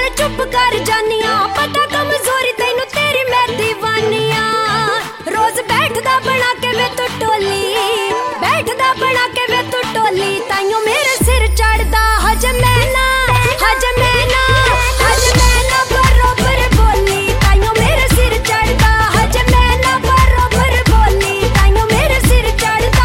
चुप कर जानिया पता कमजोरी तेनू तेरी मैं दीवानिया रोज बैठदा बना के वे तू टोली बैठदा बना के वे तू टोली ताइयों मेरे सिर चढ़दा हज मैं ना बरोबर बोली ताइयों मेरे सिर चढ़दा हज मैं ना बरोबर बोली ताइयों मेरे सिर चढ़दा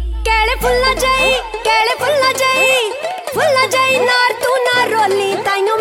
फुल्ला जाई नार तू ना रोली ताइयों